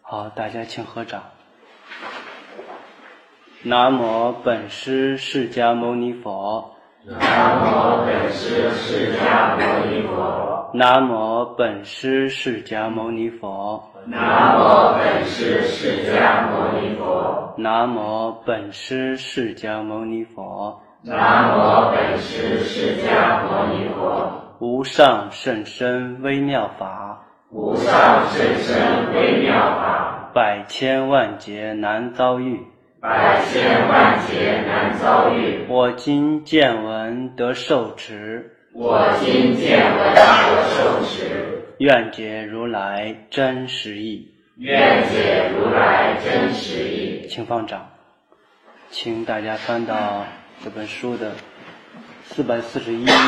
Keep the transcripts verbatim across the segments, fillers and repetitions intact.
好，大家请合掌。南无本师释迦牟尼佛。 南无本师释迦牟尼佛。 南无本师释迦牟尼佛。 南无本师释迦牟尼佛。 南无本师释迦牟尼佛。 南无本师释迦牟尼佛。 无上甚深微妙法。 无上甚深微妙法。 百千万劫难遭遇。 百千万劫难遭遇。 我今见闻得受持。 我今见闻得受持。 愿解如来真实义。 愿解如来真实义。 请放掌。请大家翻到这本书的四百四十一页，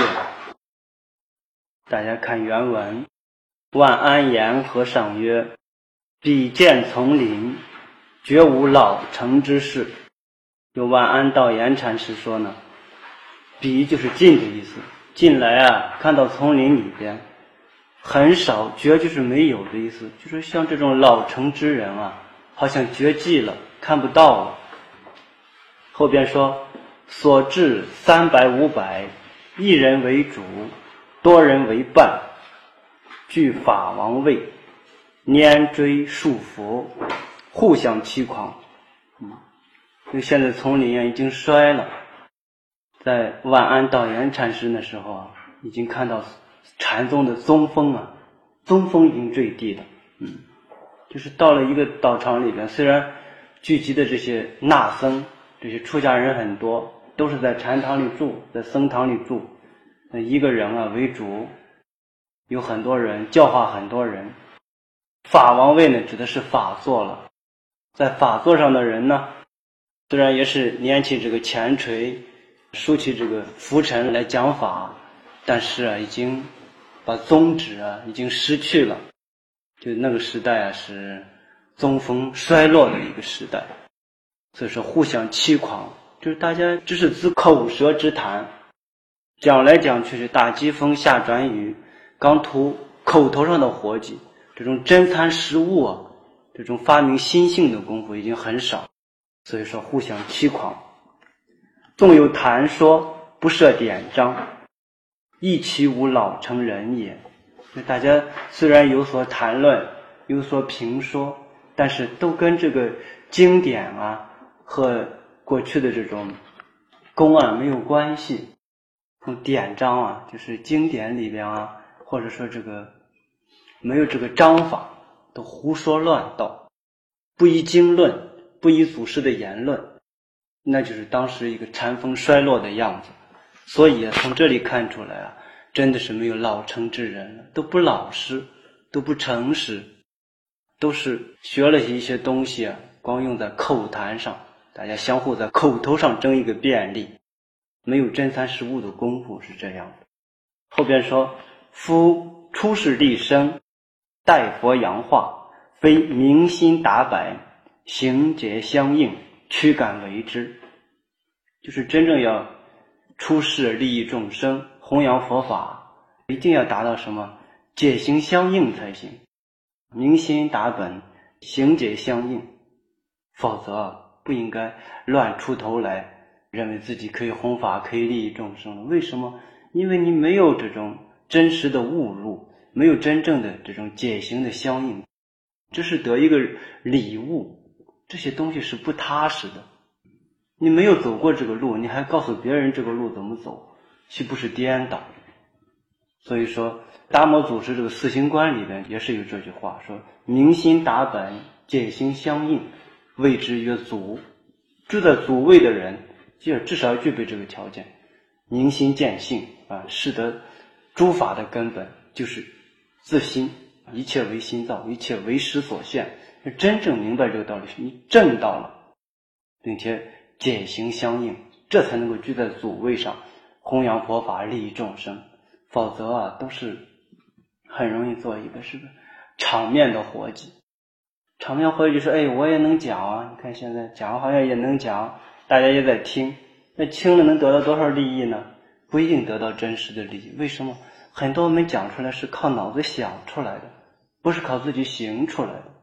大家看原文。万安言和尚曰：彼见丛林，绝无老成之事。有万安道言禅师说呢，彼就是进的意思，进来啊，看到丛林里边很少，绝就是没有的意思，就是像这种老成之人啊，好像绝迹了，看不到了。后边说所至三百五百，一人为主，多人为伴，具法王位，拈追束缚，互相欺狂。嗯，就现在丛林啊已经衰了，在万安道言禅师的时候啊，已经看到禅宗的宗风啊，宗风已经坠地了。嗯，就是到了一个道场里边，虽然聚集的这些纳僧，这些出家人很多，都是在禅堂里住，在僧堂里住，那一个人啊为主，有很多人教化很多人。法王位呢，指的是法座了。在法座上的人呢，虽然也是拈起这个前锤，竖起这个拂尘来讲法，但是啊，已经把宗旨啊已经失去了。就那个时代啊，是宗风衰落的一个时代。所以说互相欺狂，就是大家只是自口舌之谈，讲来讲去是大疾风下转雨，刚图口头上的活计，这种真参实悟啊，这种发明心性的功夫已经很少。所以说互相欺狂。纵有谈说，不设典章，亦其无老成人也。大家虽然有所谈论，有所评说，但是都跟这个经典啊和过去的这种公案没有关系。从典章啊，就是经典里边啊，或者说这个没有这个章法，都胡说乱道，不依经论，不依祖师的言论，那就是当时一个禅风衰落的样子。所以啊，从这里看出来啊，真的是没有老成之人了，都不老实，都不诚实，都是学了一些东西啊，光用在口谈上，大家相互在口头上争一个便利，没有真参实悟的功夫，是这样的。后边说，夫出世立身，待佛扬化，非明心达白，行节相应，驱赶为之。就是真正要出世利益众生，弘扬佛法，一定要达到什么？解行相应才行。明心达本，行节相应，否则不应该乱出头来，认为自己可以弘法，可以利益众生了。为什么？因为你没有这种真实的悟入，没有真正的这种解行的相应，这是得一个礼物，这些东西是不踏实的。你没有走过这个路，你还告诉别人这个路怎么走，岂不是颠倒？所以说达摩祖师这个四行观里边也是有这句话，说明心达本，解行相应，谓之曰祖。住在祖位的人就至少要具备这个条件，明心见性啊，是得诸法的根本就是自心，一切为心造，一切为识所现。真正明白这个道理，是你证到了，并且解行相应，这才能够居在祖位上，弘扬佛法，利益众生。否则啊，都是很容易做一个是个场面的活计。场面活计就是哎，我也能讲啊，你看现在讲好像也能讲，大家也在听，那听了能得到多少利益呢？不一定得到真实的利益。为什么？很多我们讲出来是靠脑子想出来的，不是靠自己行出来的。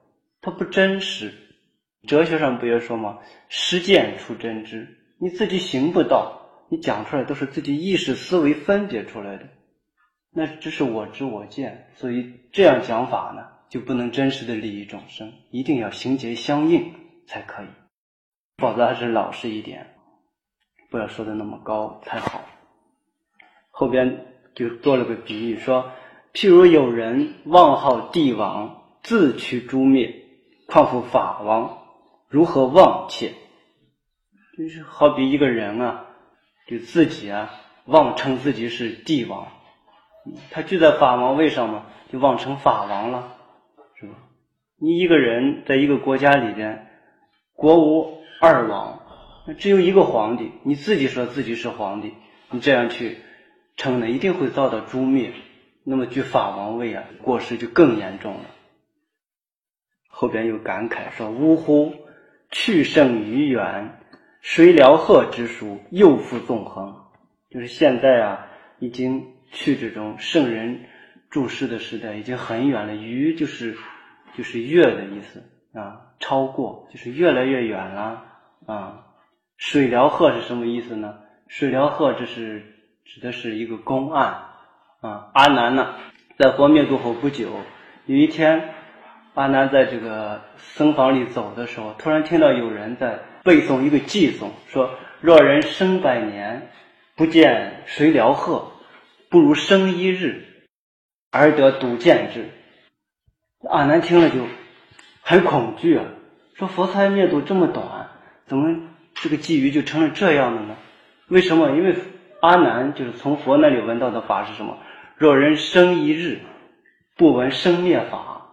它不真实。哲学上不也说吗？实践出真知，你自己行不到，你讲出来都是自己意识思维分别出来的，那这是我知我见，所以这样讲法呢，就不能真实的利益众生，一定要行节相应才可以，否则还是老实一点，不要说的那么高才好。后边就做了个比喻，说譬如有人妄号帝王，自取诛灭，况复法王，如何妄切？就是好比一个人啊，就自己啊妄称自己是帝王，他居在法王位上嘛，就妄称法王了，是吧？你一个人在一个国家里边，国无二王，只有一个皇帝，你自己说自己是皇帝，你这样去称呢，一定会遭到诛灭。那么居法王位啊，过失就更严重了。后边有感慨说：呜呼，去圣于远，谁辽鹤之属，又复纵横。就是现在啊，已经去这种圣人注释的时代已经很远了。于就是就是越的意思啊，超过就是越来越远了啊。水辽鹤是什么意思呢？水辽鹤这是指的是一个公案啊。阿难呢，在佛灭度后不久，有一天阿难在这个僧房里走的时候，突然听到有人在背诵一个偈颂，说若人生百年，不见水辽鹤，不如生一日，而得睹见之。阿难听了就很恐惧啊，说佛才灭度这么短，怎么这个偈语就成了这样的呢？为什么？因为阿难就是从佛那里闻到的法是什么？若人生一日，不闻生灭法，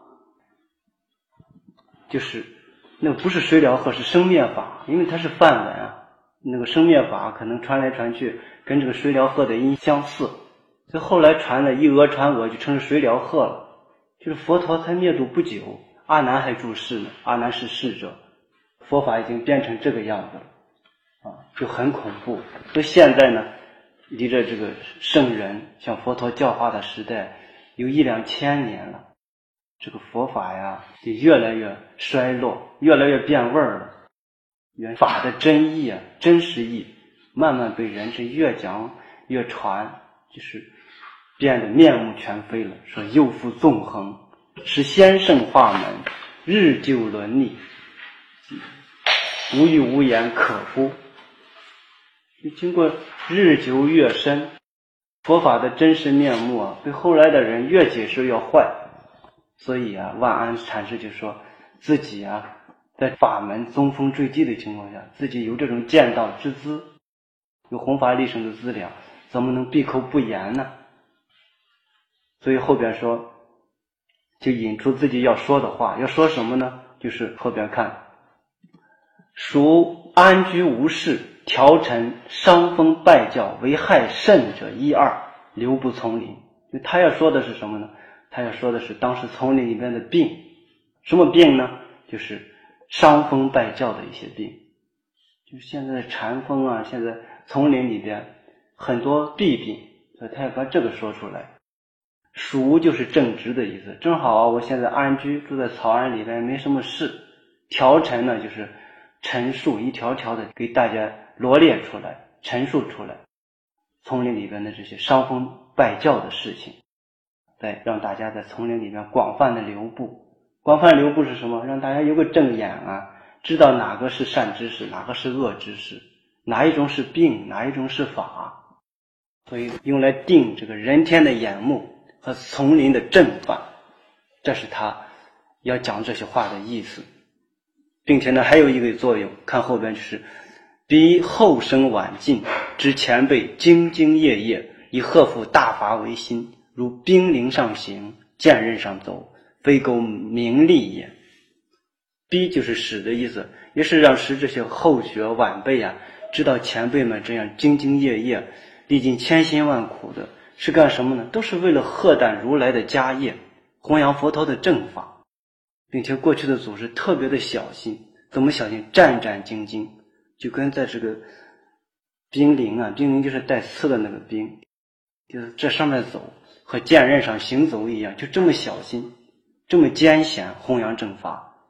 就是那个不是水辽鹤，是生灭法，因为它是梵文啊。那个生灭法可能传来传去，跟这个水辽鹤的音相似，所以后来传的以讹传讹，就成了水辽鹤了。就是佛陀才灭度不久，阿难还住世呢，阿难是逝者，佛法已经变成这个样子了啊，就很恐怖。所以现在呢，离着这个圣人像佛陀教化的时代有一两千年了，这个佛法呀就越来越衰落，越来越变味儿了。原法的真意啊，真实意慢慢被人是越讲越传，就是变得面目全非了。说又复纵横，是先圣化门，日久伦理，无欲无言可乎？就经过日久月深，佛法的真实面目啊，被后来的人越解释越坏。所以啊，万安禅师就说自己啊，在法门宗风坠地的情况下，自己有这种见道之资，有弘法利生的资粮，怎么能闭口不言呢？所以后边说，就引出自己要说的话，要说什么呢？就是后边看，孰安居无事，调陈伤风败教，为害甚者一二，留不从林。就他要说的是什么呢？他要说的是当时丛林里面的病。什么病呢？就是伤风败教的一些病。就是现在的禅风啊，现在丛林里边很多弊病，所以他要把这个说出来。孰就是正直的意思，正好啊，我现在安居住在草庵里边，没什么事。调陈呢，就是陈述，一条条的给大家罗列出来，陈述出来丛林里边的这些伤风败教的事情，再让大家在丛林里面广泛的流布。广泛流布是什么？让大家有个正眼啊，知道哪个是善知识，哪个是恶知识，哪一种是病，哪一种是法。所以用来定这个人天的眼目和丛林的正法，这是他要讲这些话的意思。并且呢，还有一个作用，看后边就是，彼后生晚近之前辈兢兢业业，以贺服大法为心，如兵临上行，剑刃上走，非苟名利也。逼就是使的意思，也是让使这些后学晚辈啊，知道前辈们这样兢兢业业，历尽千辛万苦的，是干什么呢？都是为了荷担如来的家业，弘扬佛陀的正法。并且过去的祖师特别的小心，怎么小心？战战兢兢，就跟在这个兵临啊，兵临就是带刺的那个兵，就是这上面走和剑刃上行走一样，就这么小心，这么艰险弘扬正法。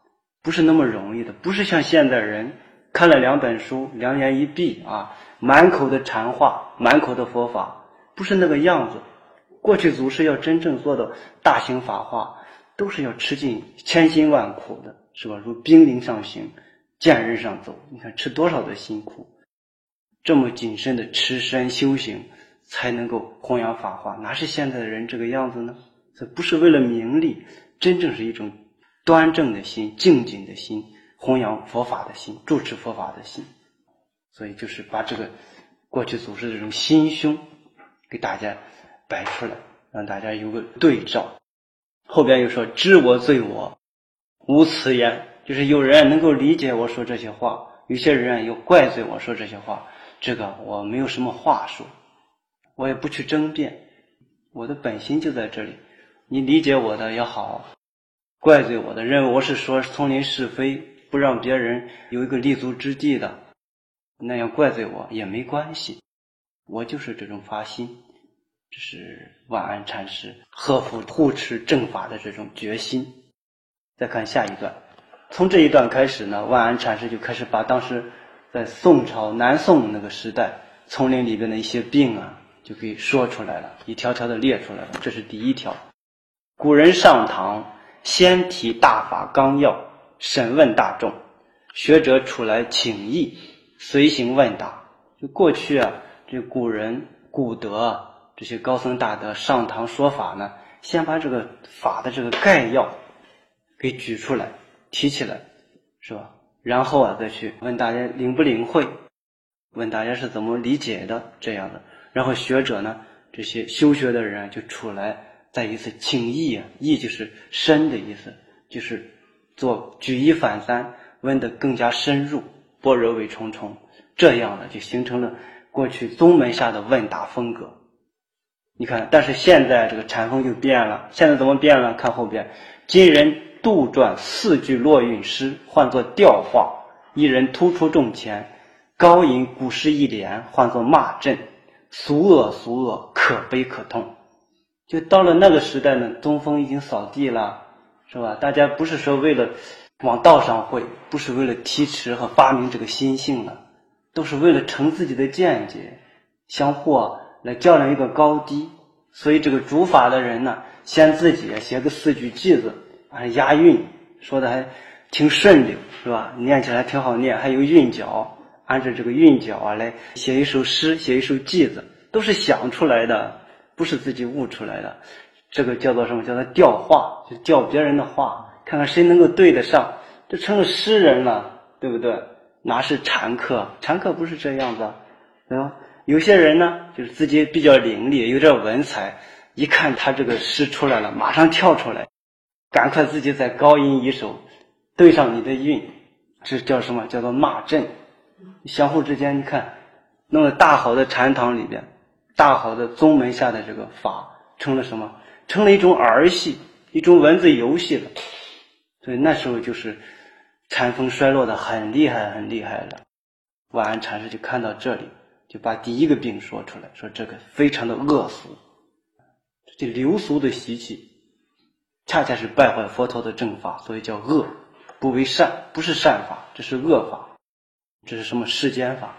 不是那么容易的，不是像现代人看了两本书，两眼一闭啊，满口的禅话，满口的佛法，不是那个样子。过去祖师要真正做到大行法化，都是要吃尽千辛万苦的，是吧？如冰凌上行，剑刃上走，你看吃多少的辛苦，这么谨慎的持身修行，才能够弘扬法化，哪是现在的人这个样子呢？这不是为了名利，真正是一种端正的心，静谨的心，弘扬佛法的心，住持佛法的心。所以就是把这个过去祖师的这种心胸给大家摆出来，让大家有个对照。后边又说知我罪我无辞言，就是有人能够理解我说这些话，有些人又怪罪我说这些话，这个我没有什么话说，我也不去争辩，我的本心就在这里，你理解我的也好，怪罪我的，认为我是说丛林是非，不让别人有一个立足之地的，那样怪罪我也没关系，我就是这种发心。这是万安禅师呵护护持正法的这种决心。再看下一段，从这一段开始呢，万安禅师就开始把当时在宋朝南宋那个时代丛林里边的一些病啊就给说出来了，一条条的列出来了。这是第一条，古人上堂先提大法纲要，审问大众，学者出来请益，随行问答。就过去啊，这古人古德这些高僧大德上堂说法呢，先把这个法的这个概要给举出来提起来，是吧？然后啊再去问大家领不领会，问大家是怎么理解的这样的。然后学者呢，这些修学的人就出来再一次请益啊，益就是深的意思，就是做举一反三，问得更加深入，般若味重重，这样的就形成了过去宗门下的问答风格。你看，但是现在这个禅风就变了，现在怎么变了？看后边，今人杜撰四句落韵诗，换作调话，一人突出众前，高吟古诗一联，换作骂阵，俗恶俗恶，可悲可痛。就到了那个时代呢，宗风已经扫地了，是吧？大家不是说为了往道上会，不是为了提持和发明这个心性了，都是为了成自己的见解，相互啊来较量一个高低。所以这个主法的人呢，先自己写个四句句子，还押韵，说的还挺顺溜，是吧？念起来挺好念，还有韵脚，按照这个韵脚啊来写一首诗，写一首句子，都是想出来的，不是自己悟出来的。这个叫做什么？叫做调话，就调别人的话，看看谁能够对得上，这成了诗人了，对不对？哪是禅客？禅客不是这样子，对吧？有些人呢，就是自己比较伶俐，有点文采，一看他这个诗出来了，马上跳出来，赶快自己再高吟一首，对上你的韵，这叫什么？叫做骂阵。相互之间，你看，弄得大好的禅堂里边，大好的宗门下的这个法，成了什么？成了一种儿戏，一种文字游戏了。所以那时候就是禅风衰落的很厉害很厉害了。万安禅师就看到这里，就把第一个病说出来，说这个非常的恶俗，这流俗的习气恰恰是败坏佛陀的正法，所以叫恶，不为善，不是善法，这是恶法，这是什么？世间法，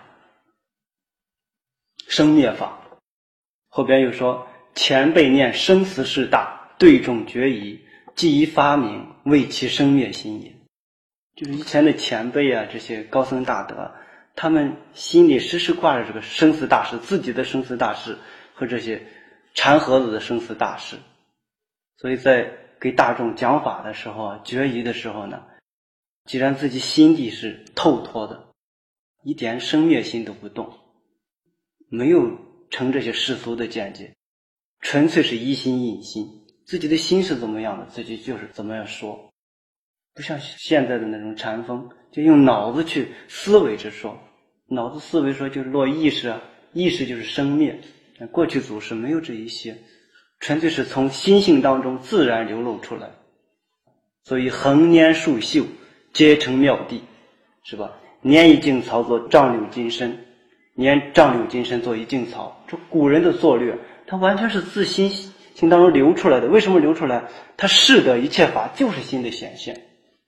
生灭法。后边又说前辈念生死事大，对众决疑，既宜发明，为其生灭心也。就是以前的前辈啊，这些高僧大德，他们心里时时挂着这个生死大事，自己的生死大事和这些禅盒子的生死大事，所以在给大众讲法的时候啊，决疑的时候呢，既然自己心地是透脱的，一点生灭心都不动，没有成这些世俗的见解，纯粹是一心一心，自己的心是怎么样的，自己就是怎么样说，不像现在的那种禅风，就用脑子去思维着说，脑子思维说就是落意识啊，意识就是生灭。过去祖师没有这一些，纯粹是从心性当中自然流露出来。所以横拈竖秀，皆成妙谛，是吧？拈一茎草做丈六金身，拈丈六金身做一茎草，这古人的作略，它完全是自心性当中流出来的。为什么流出来？它是的一切法就是心的显现，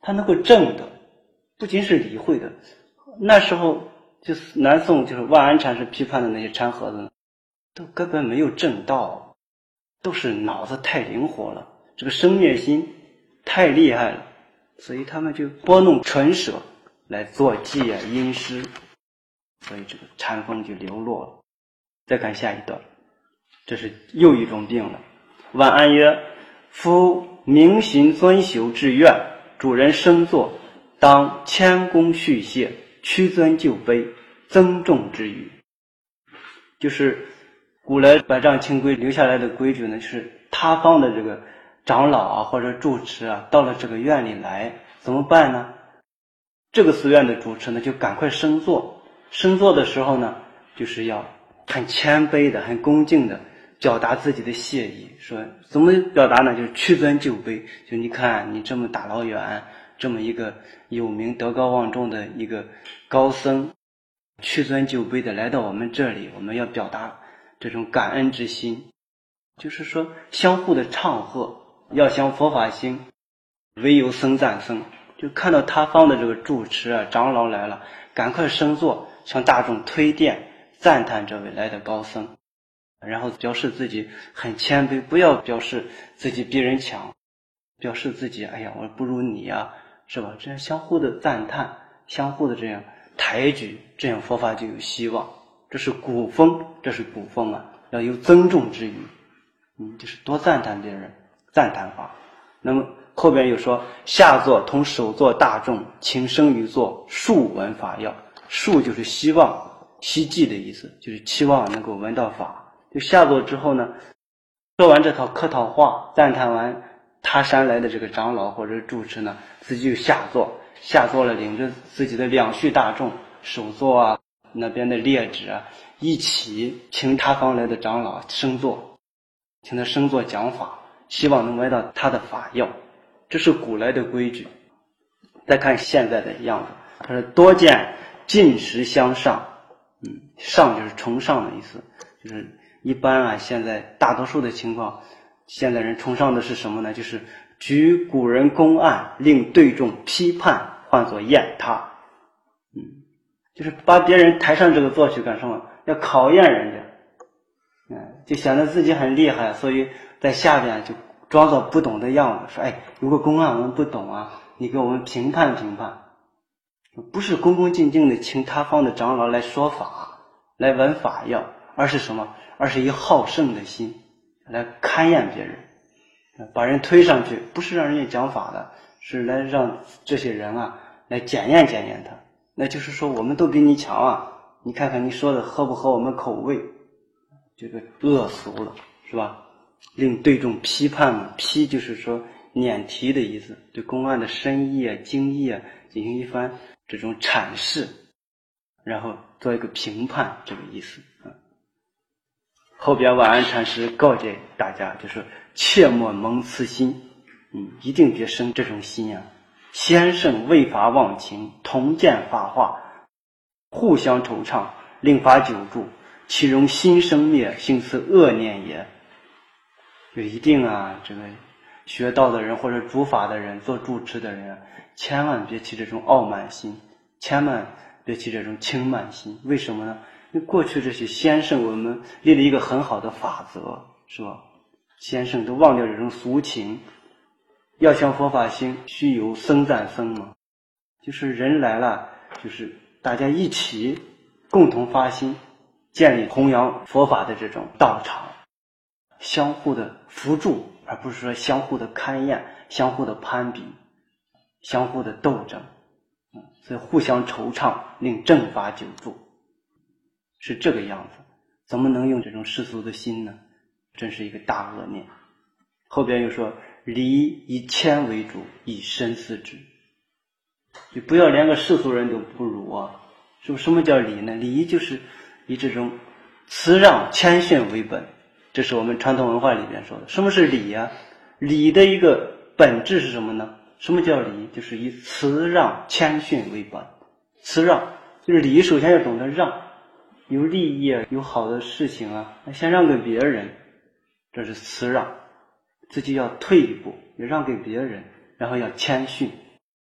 他能够证的，不仅是理会的。那时候就是南宋就是万安禅师批判的那些禅和子，都根本没有证道，都是脑子太灵活了，这个生灭心太厉害了，所以他们就拨弄唇舌来作记啊吟诗，所以这个禅风就流落了。再看下一段，这是又一种病了。万安曰：夫明行遵修之愿，主人生作，当谦恭续谢，屈尊就卑，增重之语。就是古来百丈清规留下来的规矩呢，就是他方的这个长老啊或者住持啊，到了这个院里来怎么办呢？这个寺院的主持呢，就赶快升座。升座的时候呢，就是要很谦卑的很恭敬的表达自己的谢意。说怎么表达呢？就是屈尊就卑，就你看你这么大老远，这么一个有名德高望重的一个高僧，屈尊就卑的来到我们这里，我们要表达这种感恩之心，就是说相互的唱和，要想佛法兴，唯有僧赞僧。就看到他方的这个住持啊长老来了，赶快升座，向大众推荐赞叹这位来的高僧，然后表示自己很谦卑，不要表示自己比人强，表示自己哎呀我不如你啊，是吧？这样相互的赞叹，相互的这样抬举，这样佛法就有希望。这是古风，这是古风啊，要有增重之语，嗯，就是多赞叹别人，赞叹法。那么后边又说，下座同首座大众，请生于座，述闻法要。述就是希望，希冀的意思，就是期望能够闻到法。就下座之后呢，说完这套客套话，赞叹完他山来的这个长老或者住持呢，自己就下座，下座了，领着自己的两序大众，首座啊那边的列旨啊，一起请他方来的长老升座，请他升座讲法，希望能闻到他的法要。这是古来的规矩。再看现在的样子，他说多见进食相上，嗯，上就是崇尚的意思，就是一般啊，现在大多数的情况，现在人崇尚的是什么呢？就是举古人公案，令对众批判，唤作验他。嗯，就是把别人抬上这个座去干什么？要考验人家，嗯，就显得自己很厉害，所以在下边就装作不懂的样子，说哎，有个公案我们不懂啊，你给我们评判评判。不是恭恭敬敬的请他方的长老来说法，来闻法要，而是什么？而是以好胜的心来勘验别人，把人推上去，不是让人家讲法的，是来让这些人啊来检验检验他。那就是说我们都比你强啊，你看看你说的合不合我们口味，这个恶俗了，是吧？令对众批判嘛，批就是说撵题的意思，对公案的深意啊精义啊进行一番这种阐释，然后做一个评判，这个意思啊。后边万安禅师告诫大家，就是切莫蒙此心，嗯，一定别生这种心啊。先生为法忘情，同见法化，互相惆怅，令法久住，其容心生灭，行此恶念也。就一定啊，这个学道的人或者主法的人，做住持的人，千万别起这种傲慢心，千万别起这种轻慢心。为什么呢？因为过去这些先生我们立了一个很好的法则，是吧？先生都忘掉这种俗情，要想佛法兴，须有僧赞僧嘛，就是人来了，就是大家一起共同发心，建立弘扬佛法的这种道场，相互的扶助，而不是说相互的勘验，相互的攀比，相互的斗争，所以互相惆怅，令正法久住，是这个样子。怎么能用这种世俗的心呢？真是一个大恶念。后边又说，礼以谦为主，以身思之。就不要连个世俗人都不如啊！是不是？什么叫礼呢？礼就是以这种辞让谦逊为本，这是我们传统文化里边说的。什么是礼啊？礼的一个本质是什么呢？什么叫礼？就是以辞让谦逊为本。辞让就是礼，首先要懂得让，有利益啊，有好的事情啊，先让给别人，这是辞让。自己要退一步，也让给别人，然后要谦逊，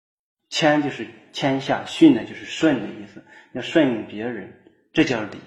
谦就是谦下，逊呢就是顺的意思，要顺应别人，这叫礼。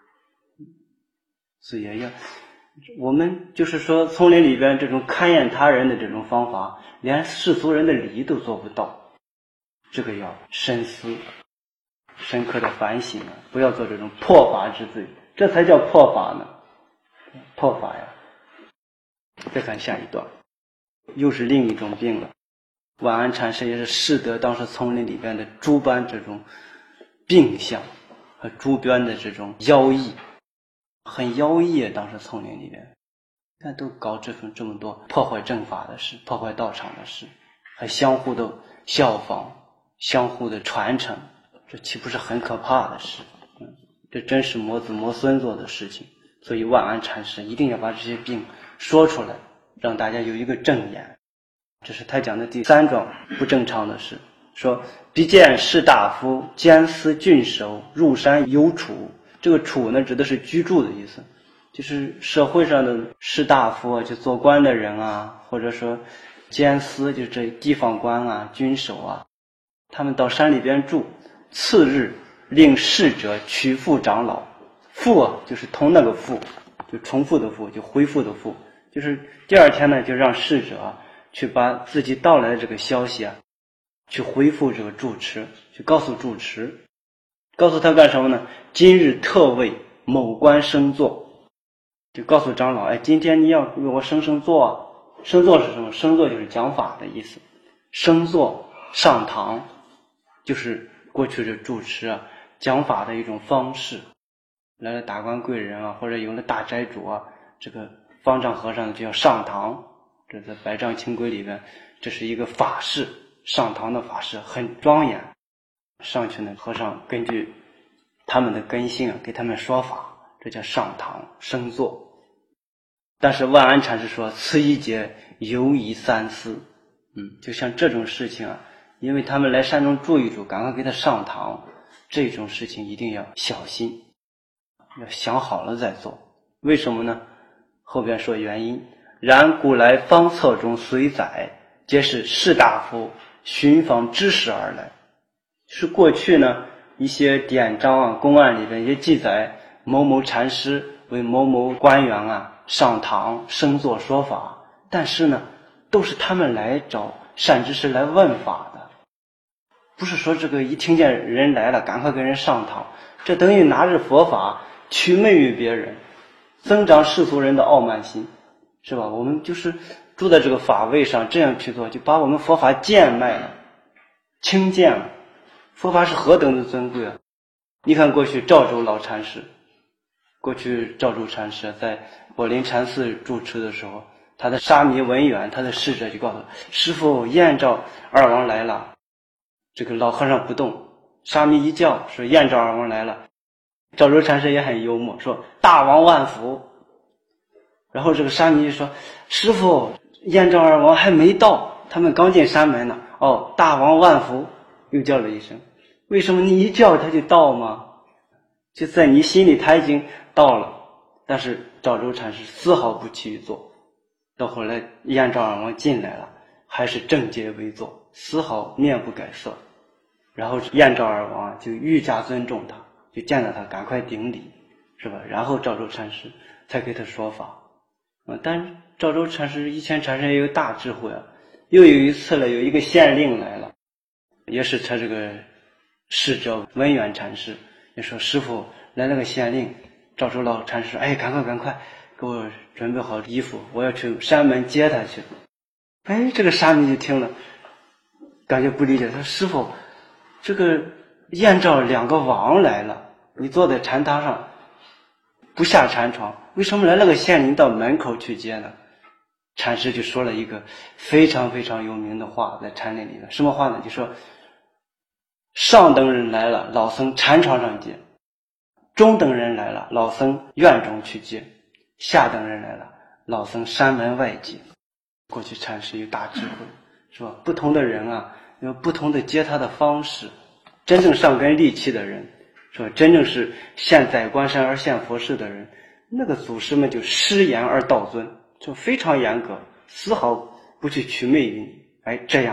所以要我们就是说丛林里边这种看验他人的这种方法，连世俗人的礼都做不到，这个要深思深刻的反省啊，不要做这种破法之罪，这才叫破法呢，破法呀。再看下一段，又是另一种病了。晚安禅师也是识得当时丛林里边的诸般这种病相和诸般的这种妖异，很妖异啊，当时丛林里边看都搞这种这么多破坏正法的事，破坏道场的事，还相互的效仿，相互的传承，这岂不是很可怕的事？嗯，这真是魔子魔孙做的事情。所以万安禅师一定要把这些病说出来，让大家有一个正眼。这是他讲的第三桩不正常的事，说必见士大夫监司郡守入山游处。这个处呢指的是居住的意思，就是社会上的士大夫啊，就做官的人啊，或者说监司就是这地方官啊，郡守啊，他们到山里边住。次日令侍者取复长老，复啊就是同那个复，就重复的复，就恢复的复，就是第二天呢就让侍者啊去把自己到来的这个消息啊去回复这个住持，去告诉住持，告诉他干什么呢？今日特为某官升座，就告诉长老，哎，今天你要为我升升座啊。升座是什么？升座就是讲法的意思，升座上堂就是过去这住持啊讲法的一种方式。来了达官贵人啊，或者有了大斋主啊，这个方丈和尚就要上堂，这在百丈清规里边，这是一个法事，上堂的法事很庄严。上去呢，和尚根据他们的根性啊，给他们说法，这叫上堂升座。但是万安禅师说，此一节犹宜三思。嗯，就像这种事情啊，因为他们来山中住一住，赶快给他上堂，这种事情一定要小心，要想好了再做。为什么呢？后边说原因。然古来方册中随载，皆是士大夫寻访知识而来。是过去呢一些典章啊公案里边也记载，某某禅师为某某官员啊上堂升座说法，但是呢都是他们来找善知识来问法的，不是说这个一听见人来了赶快跟人上堂，这等于拿着佛法取媚于别人，增长世俗人的傲慢心，是吧？我们就是住在这个法位上，这样去做，就把我们佛法贱卖了，轻贱了。佛法是何等的尊贵啊！你看过去赵州老禅师，过去赵州禅师在柏林禅寺住持的时候，他的沙弥文远，他的侍者就告诉他，师父燕赵二王来了。这个老和尚不动，沙弥一叫说燕赵二王来了，赵州禅师也很幽默，说大王万福。然后这个沙弥说，师父燕赵二王还没到，他们刚进山门呢。哦，大王万福，又叫了一声。为什么你一叫他就到吗？就在你心里他已经到了。但是赵州禅师丝毫不去做，到后来燕赵二王进来了，还是正襟危坐，丝毫面不改色。然后燕赵二王就愈加尊重他，就见到他赶快顶礼，是吧？然后赵州禅师才给他说法。啊，但是赵州禅师一谦禅师也有大智慧啊。又有一次了，有一个县令来了，也是他这个侍者文远禅师，也说师父来了个县令。赵州老禅师说，哎，赶快赶快给我准备好衣服，我要去山门接他去。哎，这个沙弥就听了感觉不理解，他说师父，这个燕赵两个王来了，你坐在禅堂上不下禅床，为什么来了个县令到门口去接呢？禅师就说了一个非常非常有名的话，在禅林里面，什么话呢？就说上等人来了，老僧禅床上接；中等人来了，老僧院中去接；下等人来了，老僧山门外接。过去禅师有大智慧，是吧？不同的人啊，有不同的接他的方式。真正上根利器的人，是吧？真正是现在观山而现佛事的人，那个祖师们就师严而道尊，就非常严格，丝毫不去取媚于你。哎，这样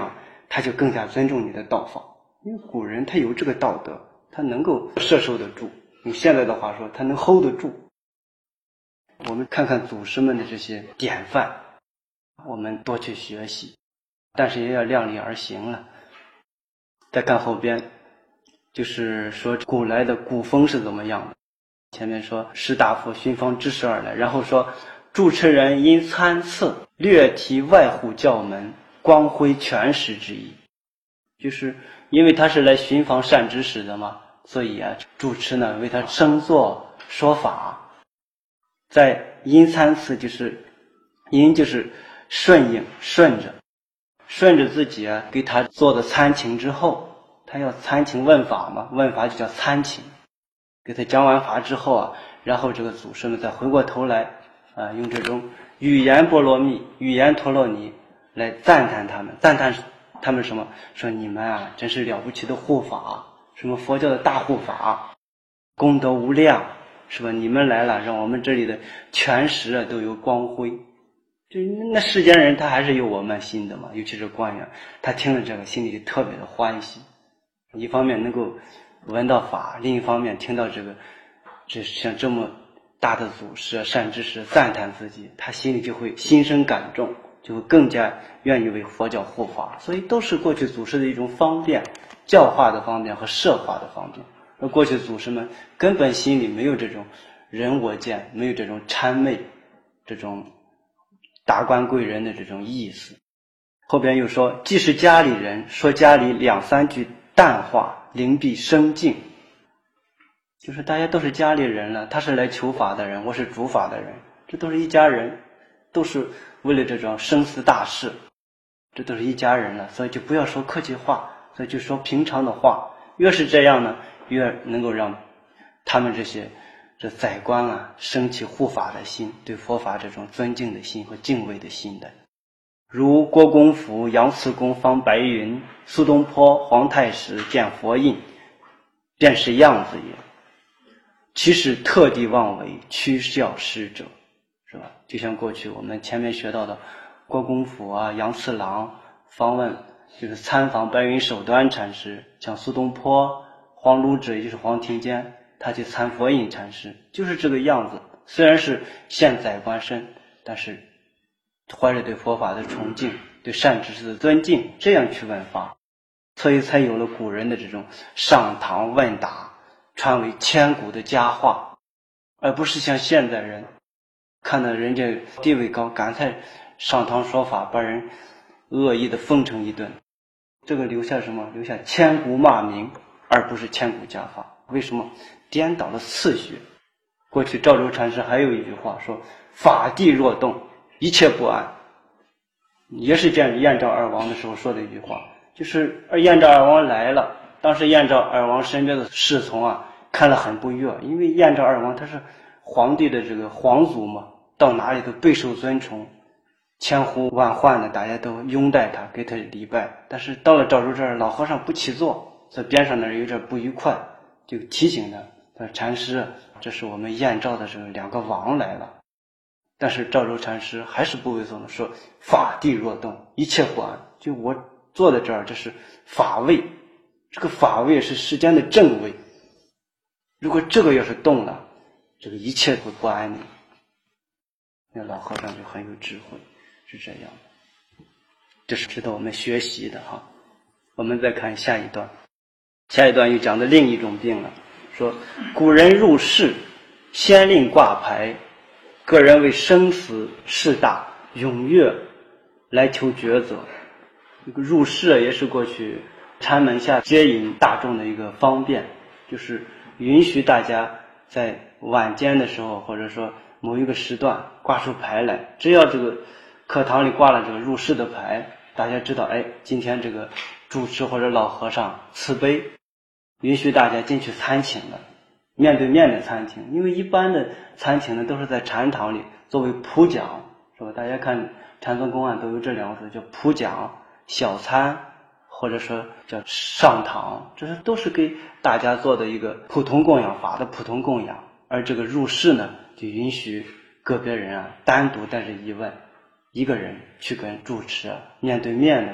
他就更加尊重你的道法。因为古人他有这个道德，他能够摄受得住，用现在的话说，他能 hold 得住。我们看看祖师们的这些典范，我们多去学习，但是也要量力而行了。再看后边，就是说古来的古风是怎么样的。前面说士大夫寻访知识而来，然后说主持人因参差略提外户教门，光辉全实之意。就是因为他是来寻访善知识的嘛，所以啊，主持呢为他升座说法。在因参差，就是因就是顺应，顺着顺着自己啊给他做的参请之后，他要参请问法嘛，问法就叫参请。给他讲完法之后啊，然后这个祖师们再回过头来啊，用这种语言波罗蜜、语言陀罗尼来赞叹他们，赞叹他们什么？说你们啊，真是了不起的护法，什么佛教的大护法，功德无量，是吧？你们来了，让我们这里的全实啊都有光辉。就那世间人他还是有我们心的嘛，尤其是官员，他听了这个心里就特别的欢喜。一方面能够闻到法，另一方面听到这个这像这么大的祖师善知识赞叹自己，他心里就会心生感动，就会更加愿意为佛教护法。所以都是过去祖师的一种方便，教化的方便和摄化的方便。而过去祖师们根本心里没有这种人我见，没有这种谄媚，这种达官贵人的这种意思。后边又说，既是家里人，说家里两三句淡化，灵璧生静。就是大家都是家里人了，他是来求法的人，我是主法的人，这都是一家人，都是为了这种生死大事，这都是一家人了，所以就不要说客气话，所以就说平常的话。越是这样呢，越能够让他们这些这宰官啊升起护法的心，对佛法这种尊敬的心和敬畏的心的。如郭公甫、杨次公方白云，苏东坡、皇太史见佛印，便是样子也。其实特地妄为屈教师者，是吧？就像过去我们前面学到的郭公甫啊、杨次郎访问，就是参访白云守端禅师，像苏东坡、黄鲁之，也就是黄庭坚，他去参佛印禅师，就是这个样子。虽然是现宰官身，但是怀着对佛法的崇敬，对善知识的尊敬，这样去问法，所以才有了古人的这种上堂问答，传为千古的佳话，而不是像现代人看到人家地位高，赶快上堂说法，把人恶意的奉承一顿，这个留下什么？留下千古骂名，而不是千古佳话。为什么？颠倒了次序。过去赵州禅师还有一句话说，法地若动，一切不安，也是这样燕赵二王的时候说的一句话，就是燕赵二王来了，当时燕赵二王身边的侍从啊看了很不悦，因为燕赵二王他是皇帝的这个皇族嘛，到哪里都备受尊崇，千呼万唤的，大家都拥戴他，给他礼拜。但是到了赵州这儿，老和尚不起坐，在边上那儿有点不愉快，就提醒他，他说禅师，这是我们燕赵的这两个王来了。但是赵州禅师还是不为所动，说法地若动，一切不安。就我坐在这儿，这是法位，这个法位是世间的正位，如果这个要是动了，这个一切会不安宁。那老和尚就很有智慧，是这样的，这是值得我们学习的哈。我们再看下一段，下一段又讲的另一种病了，说古人入世，先令挂牌，个人为生死事大，踊跃来求抉择。这个入世也是过去禅门下接引大众的一个方便，就是允许大家在晚间的时候，或者说某一个时段挂出牌来，只要这个课堂里挂了这个入世的牌，大家知道，哎，今天这个主持或者老和尚慈悲，允许大家进去参请的，面对面的参请。因为一般的参请呢都是在禅堂里作为普讲，是吧？大家看禅宗公案都有这两个字，叫普讲、小参，或者说叫上堂，这是都是给大家做的一个普通供养法的普通供养。而这个入世呢，就允许个别人啊单独带着疑问，一个人去跟主持啊面对面的去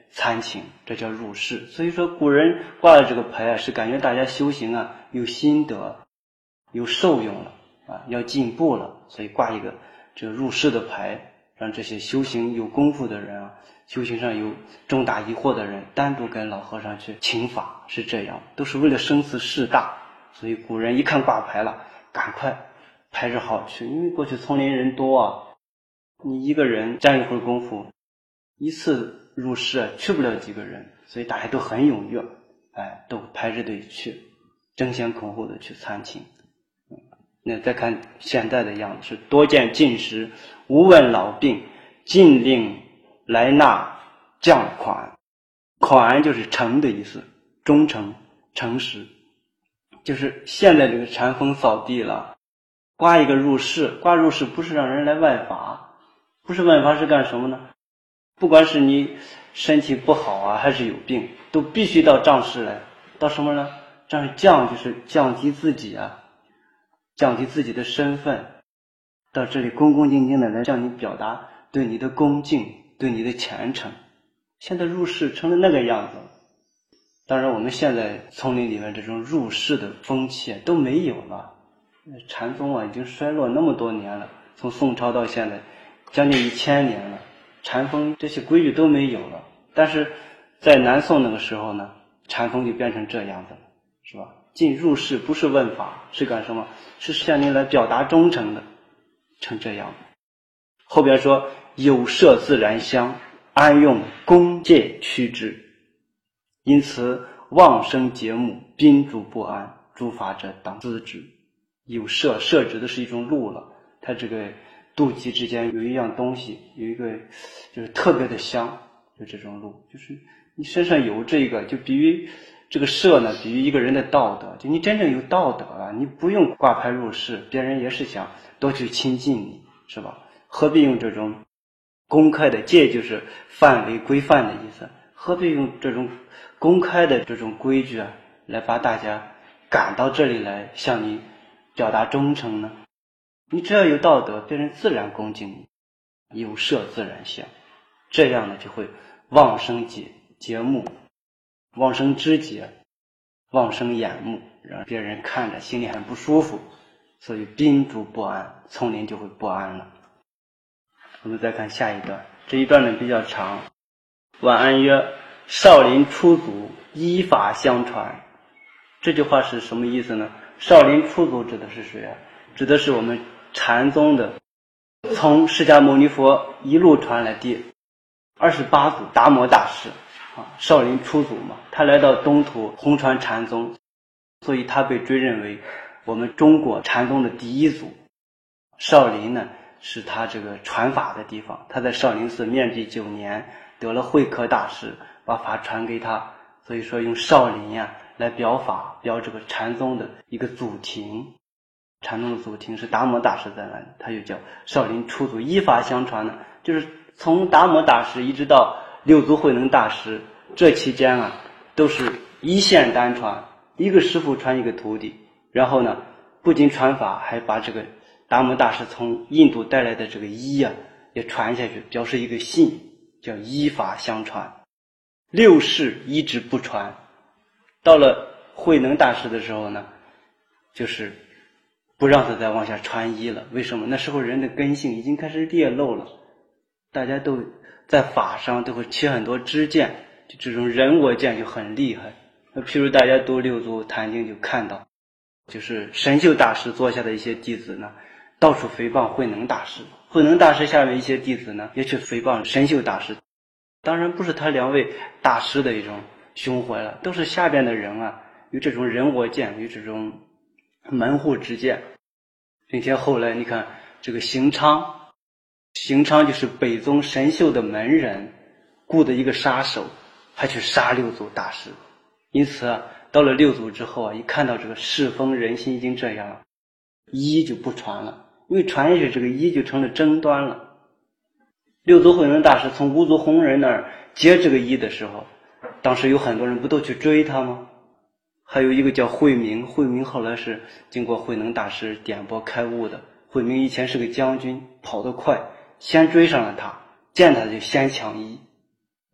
参请，这叫入世。所以说古人挂了这个牌啊，是感觉大家修行啊有心得，有受用了啊，要进步了，所以挂一个这个入世的牌，让这些修行有功夫的人啊，修行上有重大疑惑的人，单独跟老和尚去请法，是这样，都是为了生死事大。所以古人一看挂牌了，赶快排着号去，因为过去丛林人多啊，你一个人占一会儿功夫，一次入世去不了几个人，所以大家都很踊跃，哎，都排着队去，争先恐后的去参请。那再看现在的样子，是多见进食，无问老病，尽令来纳降款。款就是诚的意思，忠诚诚实，就是现在这个禅风扫地了，挂一个入世，挂入世不是让人来问法，不是问法是干什么呢？不管是你身体不好啊还是有病，都必须到帐室来，到什么呢？这样降就是降低自己啊，降低自己的身份，到这里恭恭敬敬的来向你表达对你的恭敬，对你的虔诚。现在入世成了那个样子，当然我们现在丛林里面这种入世的风气都没有了，禅宗啊已经衰落那么多年了，从宋朝到现在将近一千年了，禅风这些规矩都没有了。但是在南宋那个时候呢，禅风就变成这样子了，是吧？进入世不是问法，是干什么？是向你来表达忠诚的，成这样。后边说有摄自然香，安用恭戒趋之，因此妄生节目，宾主不安，诸法者当咨之。有摄，摄指的是一种路了，它这个肚脐之间有一样东西，有一个就是特别的香，就这种路，就是你身上有这个，就比喻这个摄呢，比喻一个人的道德，就你真正有道德了，你不用挂牌入世，别人也是想多去亲近你，是吧？何必用这种公开的戒，就是范围规范的意思，何必用这种公开的这种规矩啊，来把大家赶到这里来向你表达忠诚呢？你只要有道德，别人自然恭敬你，有摄自然香，这样呢就会旺生节节目，旺生知节，旺生眼目，让别人看着心里很不舒服，所以宾主不安，丛林就会不安了。我们再看下一段，这一段呢比较长。晚安曰：少林出祖，依法相传。这句话是什么意思呢？少林出祖指的是谁啊？指的是我们禅宗的，从释迦牟尼佛一路传来第二十八祖达摩大师啊，少林出祖嘛，他来到东土弘传禅宗，所以他被追认为我们中国禅宗的第一祖。少林呢是他这个传法的地方，他在少林寺面壁九年，得了慧可大师，把法传给他，所以说用少林呀、啊、来表法，表这个禅宗的一个祖庭。禅宗的祖庭是达摩大师在那里，他就叫少林出祖。依法相传呢，就是从达摩大师一直到六祖慧能大师，这期间啊都是一线单传，一个师傅传一个徒弟，然后呢不仅传法，还把这个达摩大师从印度带来的这个依啊也传下去，表示一个信，叫依法相传。六世一直不传，到了慧能大师的时候呢，就是不让他再往下传依了。为什么？那时候人的根性已经开始裂漏了，大家都在法上都会起很多知见，就这种人我见就很厉害。那譬如大家读六祖坛经就看到，就是神秀大师座下的一些弟子呢，到处诽谤慧能大师，慧能大师下面一些弟子呢，也去诽谤神秀大师。当然不是他两位大师的一种胸怀了，都是下边的人啊，有这种人我见，有这种门户之见。并且后来你看这个行昌，行昌就是北宗神秀的门人，雇的一个杀手，还去杀六祖大师。因此啊，到了六祖之后啊，一看到这个世风人心已经这样了，依就不传了，因为传下去这个依就成了争端了。六祖慧能大师从五祖弘忍那儿接这个依的时候，当时有很多人不都去追他吗？还有一个叫慧明，慧明后来是经过慧能大师点拨开悟的。慧明以前是个将军，跑得快，先追上了他，见他就先抢依，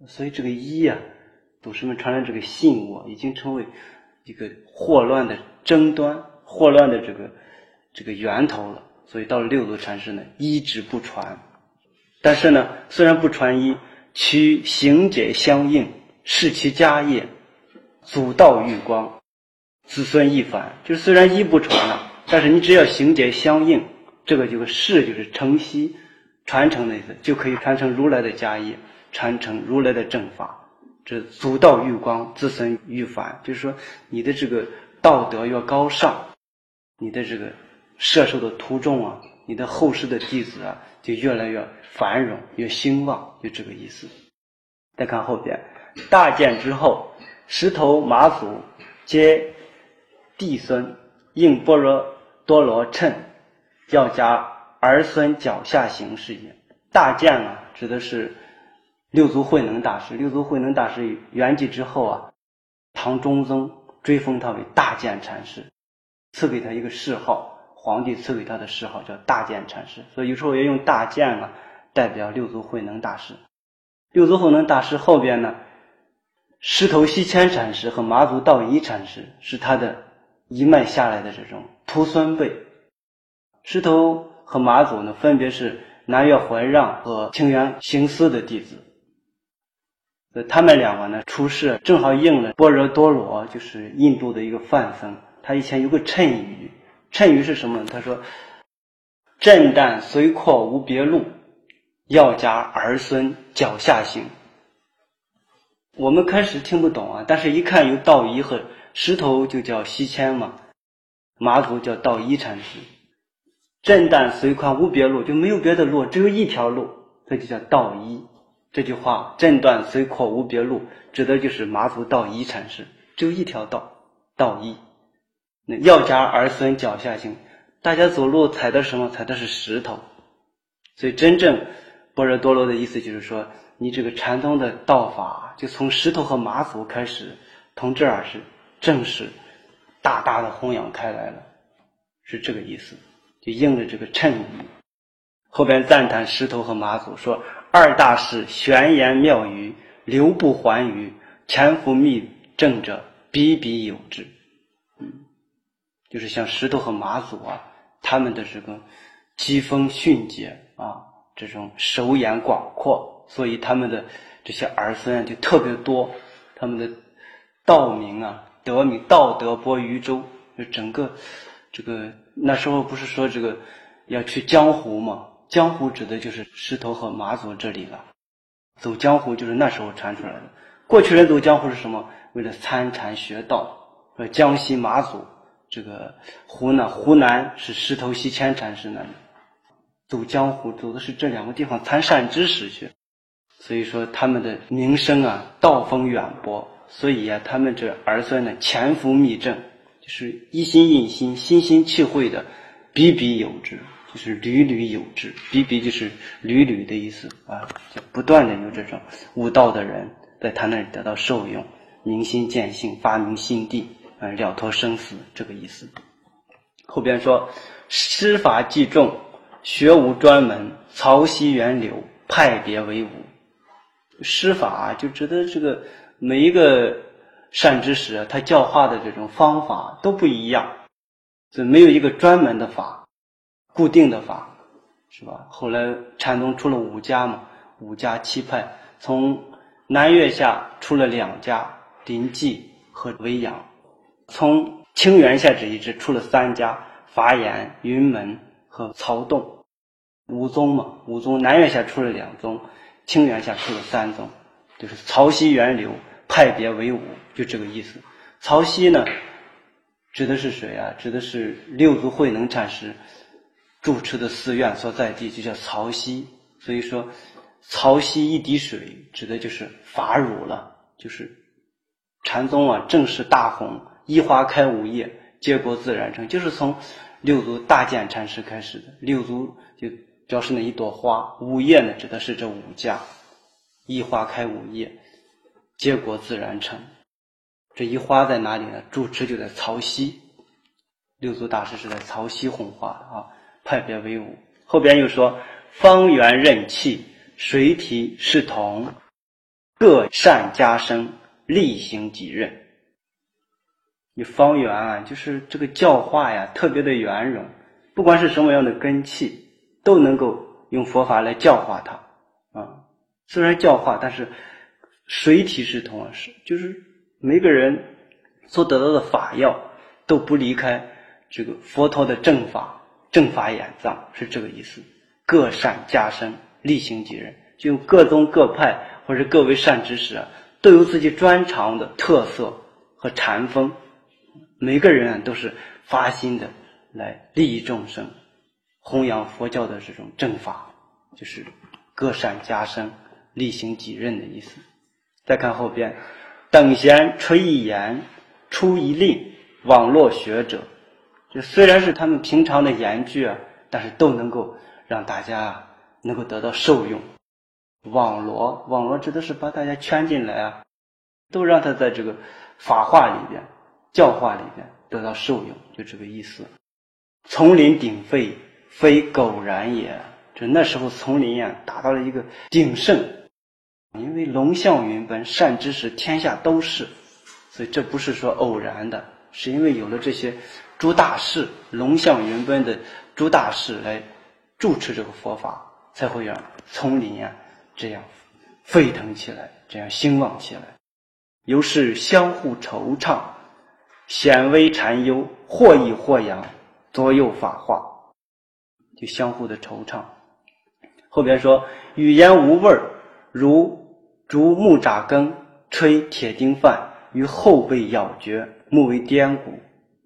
所以这个一啊，祖师们传的这个信物、啊、已经成为一个祸乱的争端，祸乱的这个这个源头了。所以到了六祖禅师呢，一直不传。但是呢，虽然不传一，其行者相应，是其家业，祖道育光，子孙一凡。就是虽然一不传了，但是你只要行者相应，这个就是世就是承袭传承的意思，就可以传承如来的家业，传承如来的正法。这祖道育光，子孙育凡，就是说你的这个道德越高尚，你的这个摄受的徒众啊，你的后世的弟子啊，就越来越繁荣，越兴旺，就这个意思。再看后边，大建之后，石头马祖皆弟孙，应般若多罗谶，要加儿孙脚下行是也。大建啊，指的是六祖慧能大师。六祖慧能大师圆寂之后啊，唐中宗追封他为大建禅师，赐给他一个谥号，皇帝赐给他的谥号叫大建禅师。所以有时候也用大建啊代表六祖慧能大师。六祖慧能大师后边呢，石头西迁禅师和马祖道一禅师是他的一脉下来的这种徒孙辈。石头和马祖呢，分别是南岳怀让和清源行思的弟子。他们两个呢出世正好应了般若多罗，就是印度的一个梵僧，他以前有个谶语。谶语是什么呢？他说震旦虽阔无别路，要加儿孙脚下行。我们开始听不懂啊，但是一看有道一和石头就叫西迁嘛，马祖叫道一禅师。震旦虽宽无别路，就没有别的路，只有一条路，这就叫道一。这句话震旦虽阔无别路，指的就是马祖道一禅师，只有一条道，道一。那要加儿孙脚下行，大家走路踩的什么？踩的是石头。所以真正般若多罗的意思就是说，你这个禅宗的道法就从石头和马祖开始，从这儿是正式大大的弘扬开来了，是这个意思，就应了这个谶语。后边赞叹石头和马祖说，二大师玄言妙语，流不还语，潜伏密正者，比比有之。嗯，就是像石头和马祖啊，他们的这个机锋迅捷啊，这种手眼广阔，所以他们的这些儿孙啊就特别多，他们的道名啊，德名道德播于州，就整个这个那时候不是说这个要去江湖吗？江湖指的就是石头和马祖这里了。走江湖就是那时候传出来的。过去人走江湖是什么？为了参禅学道。说江西马祖，这个湖南湖南是石头西迁禅师那里。走江湖走的是这两个地方参善知识去。所以说他们的名声啊，道风远播。所以啊，他们这儿孙呢，潜伏密正，就是一心印心，心心契会的，比比有之。就是屡屡有之，比比就是屡屡的意思啊，就不断的有这种悟道的人在他那里得到受用，明心见性，发明心地，啊，了脱生死，这个意思。后边说师法既重，学无专门，曹溪源流，派别为伍。师法就指的这个每一个善知识啊，他教化的这种方法都不一样，所以没有一个专门的法，固定的法，是吧？后来禅宗出了五家嘛，五家七派，从南岳下出了两家，临济和维扬；从清源下这一支出了三家，法眼、云门和曹洞。五宗嘛，五宗南岳下出了两宗，清源下出了三宗，就是曹溪源流，派别为伍，就这个意思。曹溪呢，指的是谁啊？指的是六祖慧能禅师住持的寺院所在地，就叫曹溪。所以说曹溪一滴水指的就是法乳了，就是禅宗啊正式大红，一花开五叶，结果自然成，就是从六祖大建禅师开始的。六祖就表示那一朵花，五叶呢指的是这五家，一花开五叶，结果自然成。这一花在哪里呢？住持就在曹溪，六祖大师是在曹溪弘化的啊，派别为伍。后边又说方圆任气，水体是同， 各善加身，力行己任。你方圆啊，就是这个教化呀，特别的圆融，不管是什么样的根器，都能够用佛法来教化它啊。虽然教化，但是水体是同啊，是就是每个人所得到的法药都不离开这个佛陀的正法，正法眼藏，是这个意思。各善加身，力行己任，就各宗各派或者各位善知识啊，都有自己专长的特色和禅风。每个人啊都是发心的来利益众生，弘扬佛教的这种正法，就是各善加身，力行己任的意思。再看后边，等闲吹一言，出一令，网络学者，就虽然是他们平常的言句啊，但是都能够让大家啊能够得到受用。网罗，网罗指的是把大家圈进来啊，都让他在这个法化里边、教化里边得到受用，就这个意思。丛林鼎沸，非苟然也。这那时候丛林啊达到了一个鼎盛，因为龙象云奔，善知识天下都是，所以这不是说偶然的，是因为有了这些诸大士，龙象云奔的诸大士来主持这个佛法，才会让丛林啊这样沸腾起来，这样兴旺起来。由是相互惆怅，显微禅忧，或抑或扬，左右法化，就相互的惆怅。后边说语言无味儿，如竹木扎根，吹铁钉饭，于后背咬诀，目为颠骨。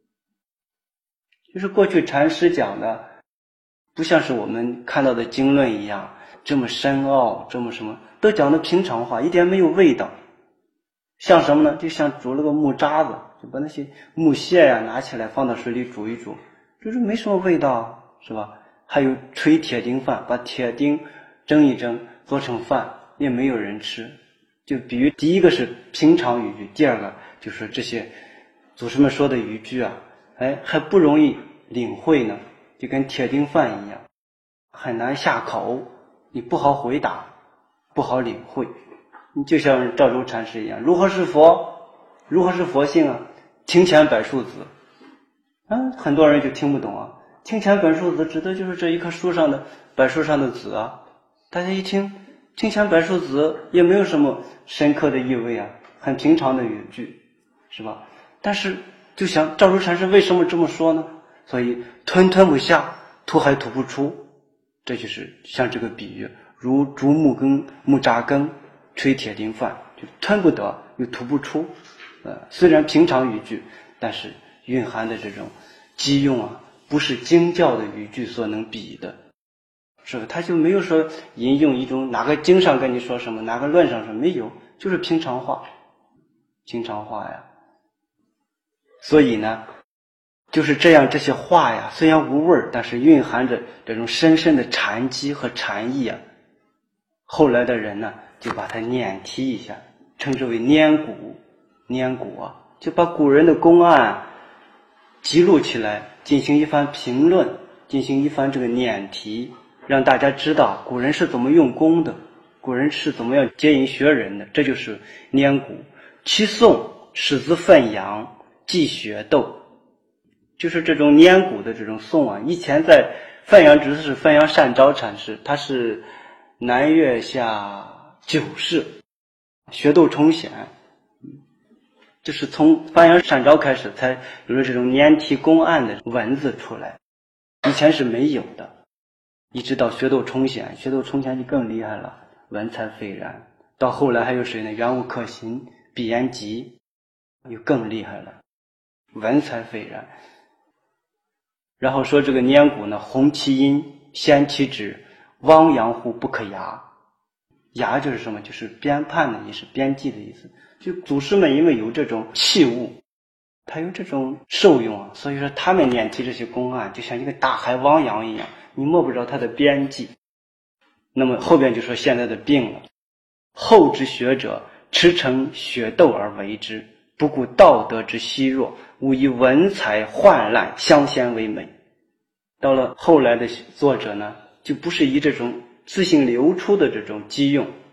就是过去禅师讲的不像是我们看到的经论一样这么深奥，这么什么，都讲的平常话，一点没有味道。像什么呢？就像煮了个木渣子，就把那些木屑呀、啊、拿起来放到水里煮一煮，就是没什么味道，是吧？还有吹铁钉饭，把铁钉蒸一蒸做成饭，也没有人吃。就比喻第一个是平常语句，第二个就是这些祖师们说的语句啊，哎，还不容易领会呢，就跟铁钉饭一样，很难下口，你不好回答，不好领会。你就像赵州禅师一样，如何是佛？如何是佛性啊？庭前柏树子，啊，很多人就听不懂啊。庭前柏树子指的就是这一棵树上的柏树上的籽啊。大家一听，庭前柏树子也没有什么深刻的意味啊，很平常的语句，是吧？但是就想赵州禅师为什么这么说呢？所以吞吞不下，吐还吐不出，这就是像这个比喻，如竹木根木扎根，吹铁钉饭，就吞不得又吐不出。呃，虽然平常语句，但是蕴含的这种机用啊，不是经教的语句所能比的，是吧？他就没有说引用一种哪个经上跟你说什么，哪个论上说没有，就是平常话，平常话呀。所以呢，就是这样，这些话呀，虽然无味，但是蕴含着这种深深的禅机和禅意啊。后来的人呢，就把它捻提一下，称之为拈古。拈古啊，就把古人的公案记录起来，进行一番评论，进行一番这个捻提，让大家知道古人是怎么用功的，古人是怎么样接引学人的，这就是拈古。其诵始自范阳，即学斗，就是这种拈古的这种诵啊。以前在范阳，指的是范阳善昭禅师，他是南岳下九世，学斗冲显，就是从范阳善昭开始才有了这种拈提公案的文字出来，以前是没有的。一直到学斗冲显，学斗冲显就更厉害了，文采斐然。到后来还有谁呢？元悟克行、毕延吉，又更厉害了，文采斐然。然后说这个拈古呢，弘其音，先其旨，汪洋乎不可涯。涯就是什么？就是编判的意思，编辑的意思。就祖师们因为有这种器物，他有这种受用啊，所以说他们念提这些公案，就像一个大海汪洋一样，你摸不着它的边际。那么后边就说现在的病了，后之学者驰骋血斗而为之，不顾道德之稀弱，无以文采焕烂相先为美。到了后来的作者呢，就不是以这种自行流出的这种机用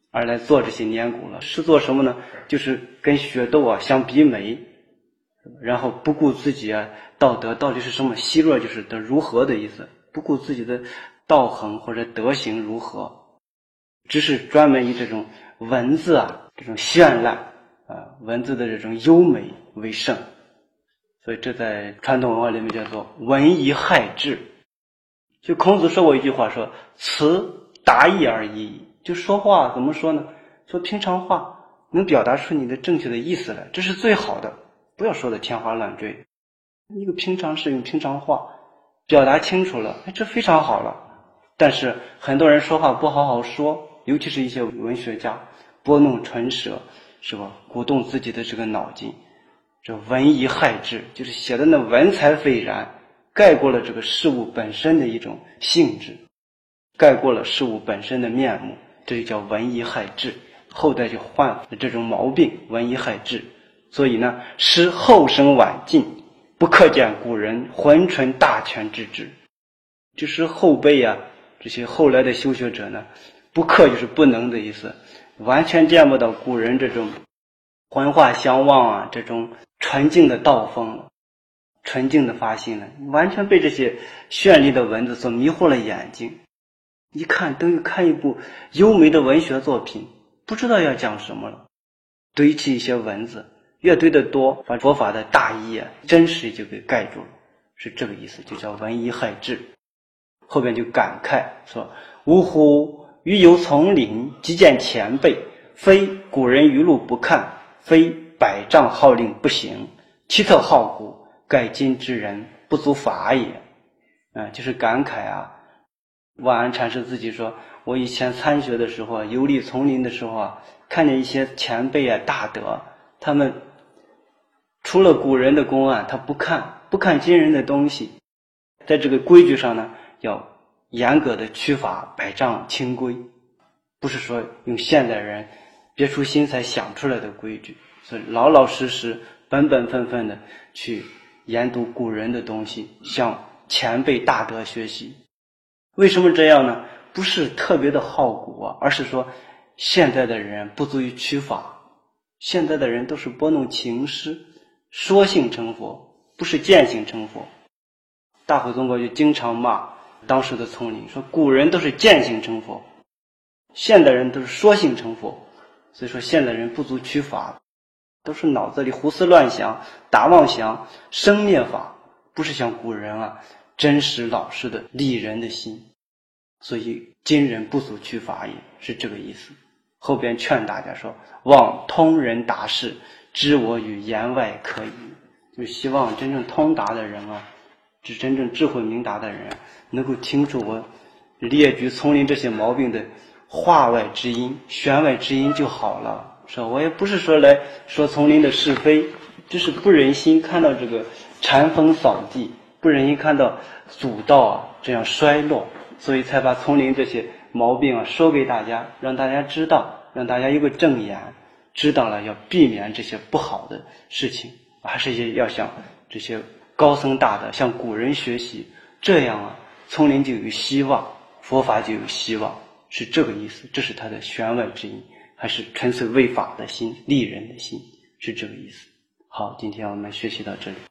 而来做这些年古了，是做什么呢？就是跟学斗啊相比美，然后不顾自己啊道德到底是什么，希若就是的如何的意思，不顾自己的道行或者德行如何，只是专门以这种文字啊这种绚烂啊文字的这种优美为胜，所以这在传统文化里面叫做文以害智。就孔子说过一句话，说辞达意而已，就说话怎么说呢？说平常话能表达出你的正确的意思来，这是最好的，不要说的天花乱坠。一个平常事用平常话表达清楚了，哎，这非常好了。但是很多人说话不好好说，尤其是一些文学家拨弄唇舌，是吧？鼓动自己的这个脑筋，这文以害智，就是写的那文采斐然，盖过了这个事物本身的一种性质，盖过了事物本身的面目，这就叫文以害智。后代就患了这种毛病，文以害智。所以呢，使后生晚进，不可见古人浑纯大全之志。就是后辈啊，这些后来的修学者呢，不可就是不能的意思，完全见不到古人这种浑化相望啊，这种纯净的道风了，纯净的发心了，完全被这些绚丽的文字所迷惑了眼睛。一看等于看一部优美的文学作品，不知道要讲什么了，堆砌一些文字，越堆得多，把佛法的大意啊真实就给盖住了，是这个意思，就叫文以害智。后边就感慨说，呜呼，余游丛林，即见前辈，非古人余录不看，非百丈号令不行，奇特好古，盖今之人不足法也。啊，就是感慨啊。万安禅师自己说，我以前参学的时候，游历丛林的时候啊，看见一些前辈啊大德，他们除了古人的公案，他不看不看今人的东西，在这个规矩上呢，要严格的取法，百丈清规，不是说用现代人别出心裁想出来的规矩，所以老老实实本本分分的去研读古人的东西，向前辈大德学习。为什么这样呢？不是特别的好古啊，而是说现在的人不足以取法，现在的人都是拨弄情诗，说性成佛，不是见性成佛。大会宗国就经常骂当时的丛林，说古人都是见性成佛，现代人都是说性成佛。所以说现代人不足取法，都是脑子里胡思乱想，打妄想，生灭法，不是像古人啊真实老实的理人的心。所以今人不足取法也，是这个意思。后边劝大家说，望通人达士，知我与言外可以，就是希望真正通达的人啊，是真正智慧明达的人，能够听出我列举丛林这些毛病的话外之音、弦外之音就好了。说我也不是说来说丛林的是非，只是不忍心看到这个禅风扫地，不忍心看到祖道啊这样衰落，所以才把丛林这些毛病啊说给大家，让大家知道，让大家有个正眼，知道了要避免这些不好的事情，还是要向这些高僧大德向古人学习，这样啊丛林就有希望，佛法就有希望，是这个意思。这是他的弦外之音，还是纯粹为法的心、利人的心，是这个意思。好，今天我们学习到这里。